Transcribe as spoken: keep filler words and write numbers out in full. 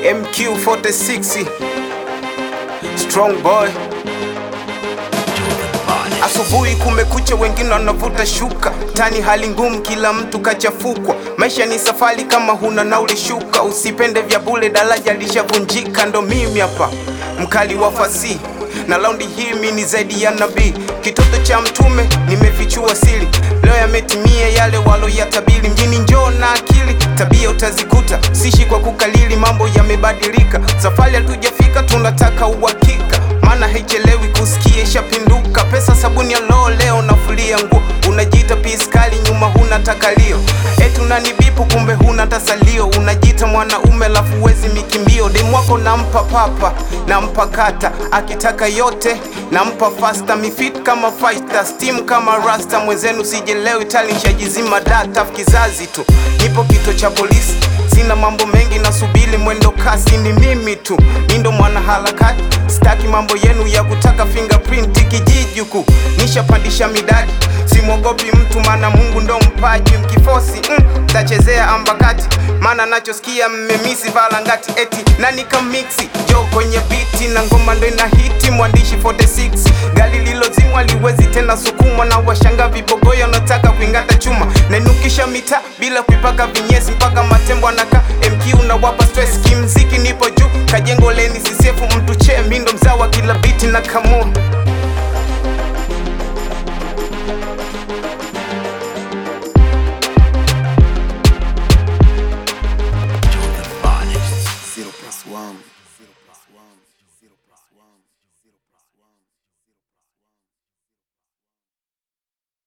M Q forty-six Strong boy. Asubuhi kumekucha, wengine wanavuta shuka, tani hali ngumu, kila mtu kachafukwa. Maisha ni safari, kama huna nauli shuka, usipende vya bure, daraja lishavunjika. Ndo mimi hapa mkali wa fasihi, na laundi hii mimi ni zaidi ya nabii. Kitoto cha mtume, nimefichua siri, leo yametimia yale walo ya tabiri. Mjini njoo na akili, tabia utazikuta, sishi kwa kukalili, mambo yamebadilika. Safari hatujafika, tunataka uhakika, maana haichelewi kusikia ishapinduka. Pesa sabuni ya loo, leo nafulia nguo, unajiita piskali, nyuma huna takalio. Eti unanibipu, kumbe huna tasalio, unajiita mwanaume lafu wezi mikimbio. Demu wako nampa papa, nampa kata, akitaka yote nampa fasta. Mifit kama fighter, steam kama rasta, mwenzenu sijelewi, tali nishajizima data. Kizazi tu, nipo kito cha polisi, sina mambo mengi, nasubili mwendo kasi. Ni mimi tu, mindo mwana harakati, staki mambo yenu ya kutaka fingerprint. Kijijuku, nishapandisha midadi, simwogopi mtu, mana Mungu ndo mpaji. Mkifosi, mm, tachezea ambakati, mana nachosikia mmemisi valangati. Eti nani kamixi, jo kwenye biti, na ngoma ndo ina hiti. Mwandishi forty-six, gali lilozimwa liwezi tena sukumwa, na washanga vibogoyo nataka kuingata chuma. Nainukisha mita bila kuipaka vinyesi, mpaka matembo anaka M Q na wapa stress. Kimziki nipo juu, kajengo leni sisefu mtu che, mindo mzawa kila biti na kamua.